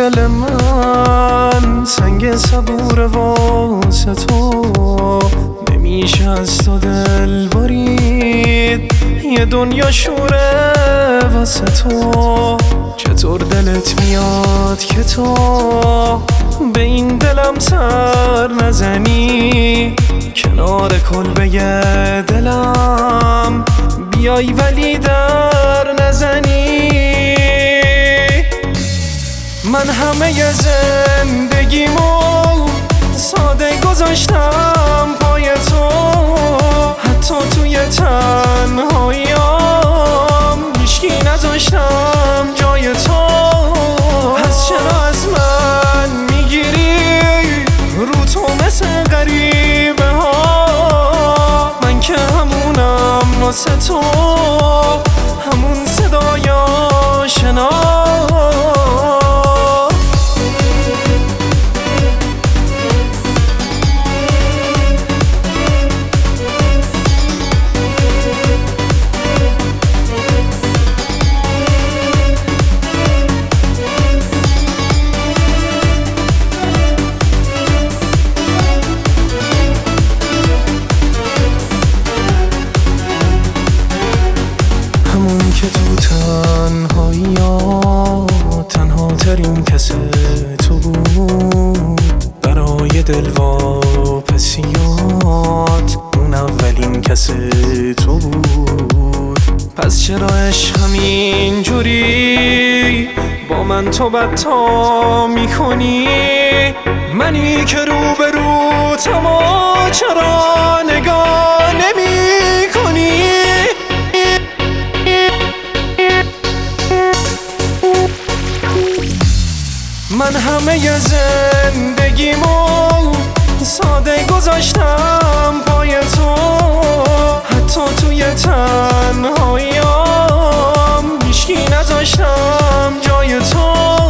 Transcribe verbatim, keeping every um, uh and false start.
دل من سنگ صبور واسه تو، نمیشه از تو دل برید، یه دنیا شوره واسه تو. چطور دلت میاد که تو به این دلم سر نزنی، کنار کلبه دلم بیای ولی در نزنی. من همه زندگیمو ساده گذاشتم پای تو، حتی توی تنهاییام هیچکی نذاشتم جای تو. پس چرا از من میگیری رو تو مثل غریبه ها؟ من که همونم واسه تو، همون صدای آشنا. که تو تنهایی ها تنها ترین کس تو بود، برای دل واپسیات اون اولین کس تو بود. پس چرا عشقم اینجوری با من تو بدتا میکنی؟ منی که رو به رو تما چرا نگاه نمی کنی؟ من همه زندگیمو ساده گذاشتم پای تو، حتی توی تنهاییام هیچکی نذاشتم جای تو.